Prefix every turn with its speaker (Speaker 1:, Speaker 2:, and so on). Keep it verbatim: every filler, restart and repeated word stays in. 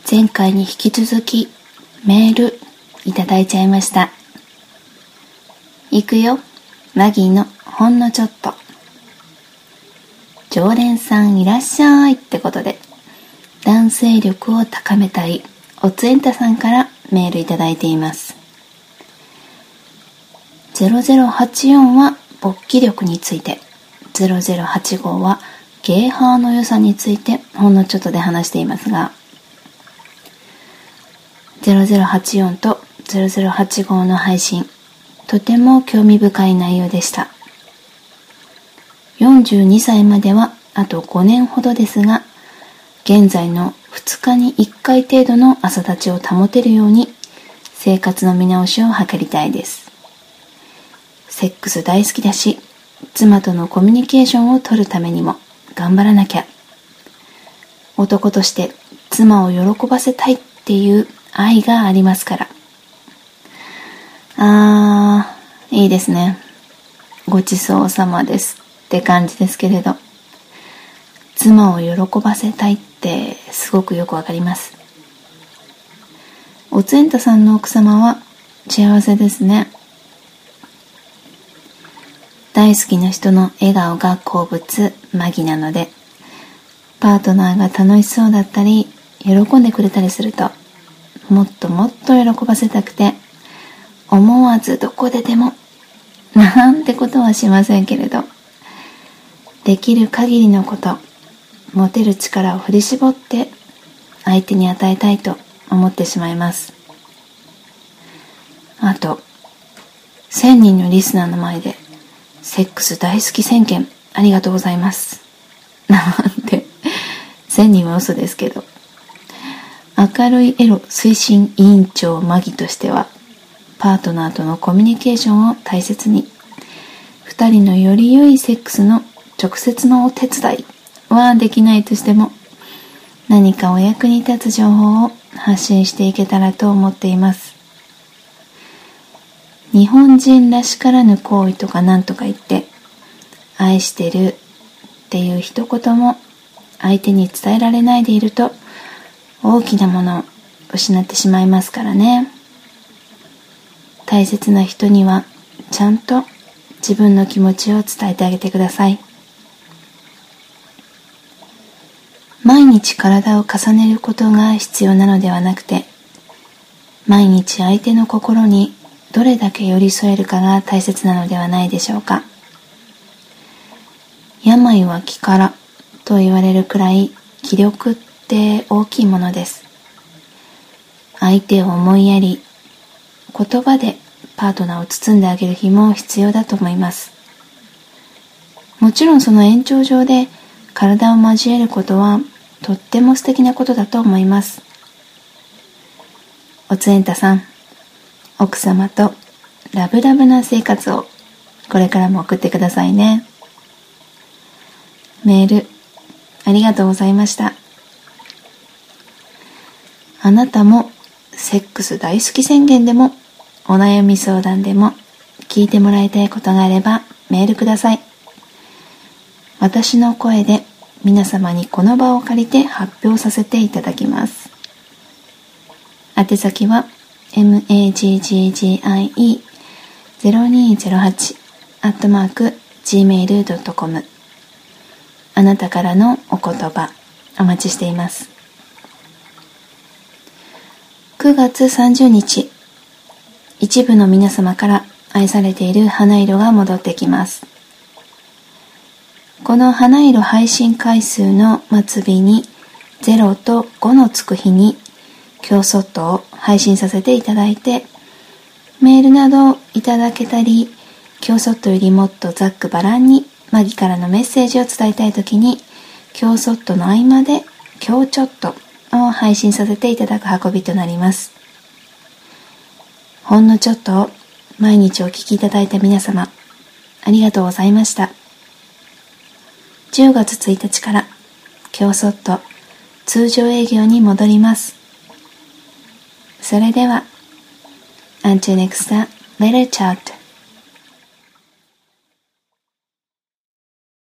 Speaker 1: 前回に引き続きメールいただいちゃいました。いくよ、マギーのほんのちょっと。常連さんいらっしゃいってことで、男性力を高めたいおつえんたさんからメールいただいています。ゼロゼロはちよんは勃起力について、ゼロゼロはちごはゲーハーの良さについてほんのちょっとで話していますが、ゼロゼロはちよんとゼロゼロはちごの配信、とても興味深い内容でした。よんじゅうにさいまではあとごねんほどですが、現在のふつかにいっかい程度の朝立ちを保てるように生活の見直しを図りたいです。セックス大好きだし、妻とのコミュニケーションを取るためにも頑張らなきゃ。男として妻を喜ばせたいっていう愛がありますから。あー、いいですね。ごちそうさまですって感じですけれど、妻を喜ばせたいってすごくよくわかります。おつえんたさんの奥様は幸せですね。大好きな人の笑顔が好物マギなので、パートナーが楽しそうだったり喜んでくれたりすると、もっともっと喜ばせたくて、思わずどこででもなんてことはしませんけれど、できる限りのこと、持てる力を振り絞って相手に与えたいと思ってしまいます。あと、せんにんのリスナーの前でセックス大好き宣言ありがとうございます。なんて、せんにんは嘘ですけど、明るいエロ推進委員長マギとしては、パートナーとのコミュニケーションを大切に、二人のより良いセックスの直接のお手伝いはできないとしても、何かお役に立つ情報を発信していけたらと思っています。日本人らしからぬ行為とかなんとか言って、愛してるっていう一言も相手に伝えられないでいると、大きなものを失ってしまいますからね。大切な人にはちゃんと自分の気持ちを伝えてあげてください。毎日体を重ねることが必要なのではなくて、毎日相手の心にどれだけ寄り添えるかが大切なのではないでしょうか。病は気からと言われるくらい気力って大きいものです。相手を思いやり、言葉でパートナーを包んであげる日も必要だと思います。もちろんその延長上で体を交えることはとっても素敵なことだと思います。おつえんたさん、奥様とラブラブな生活をこれからも送ってくださいね。メールありがとうございました。あなたもセックス大好き宣言でもお悩み相談でも聞いてもらいたいことがあればメールください。私の声で皆様にこの場を借りて発表させていただきます。宛先は マギゼロにゼロはち アットマーク ジーメール ドットコム。 あなたからのお言葉お待ちしています。くがつさんじゅうにち、一部の皆様から愛されている花色が戻ってきます。この花色配信回数の末尾にゼロとごのつく日に今日ソットを配信させていただいて、メールなどいただけたり、今日ソットよりもっとざっくばらんにマギからのメッセージを伝えたいときに、今日ソットの合間で今日ちょっとを配信させていただく運びとなります。ほんのちょっとを毎日お聞きいただいた皆様、ありがとうございました。じゅうがつついたちから今日ソット通常営業に戻ります。それでは、Until next time, later chat.